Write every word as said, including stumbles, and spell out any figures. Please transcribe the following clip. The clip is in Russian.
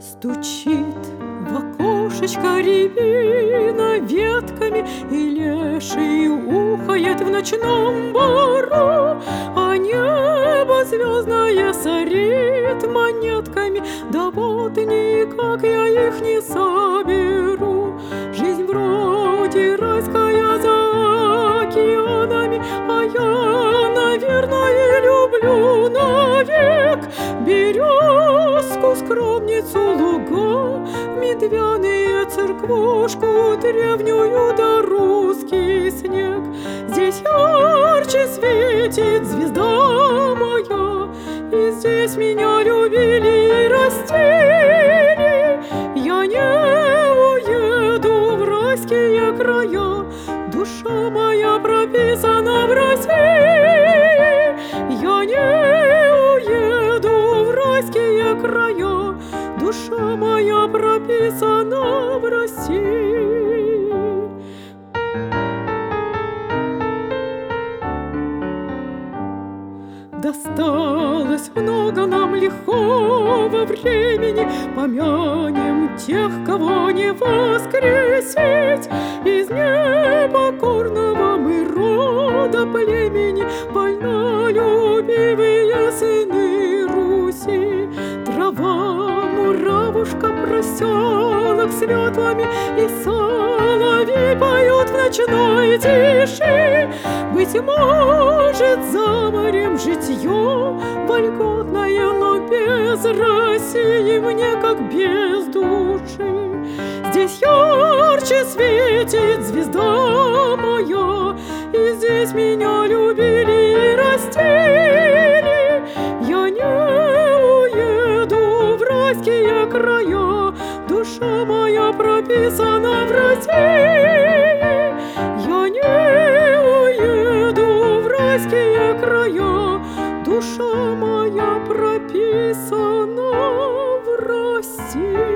Стучит в окошечко рябина ветками, и леший ухает в ночном бору, а небо звездное сорит монетками. Да вот никак я их не соберу. Жизнь вроде райская за океанами, а я, наверное, люблю навек березку, скромницу, луга, медвяные, церквушку древнюю да русский снег. Здесь ярче светит звезда моя, и здесь меня любили и растили. Я не уеду в райские края, душа моя прописана в России. Я не уеду в райские края, душа моя прописана в России. Досталось много нам лихого времени, помянем тех, кого не воскресить. Из непокорного мы рода племени, вольнолюбивые сыны Руси. Трава, муравушка, проселок светлыми, и соловей поют в ночной тиши. Быть может, за морем житье вольготное, но без России мне как без души. Здесь ярче светит звезда моя, и здесь меня любили и растили. Я не уеду в райские края, душа моя прописана в России. Я не уеду в райские края, душа моя прописана в России.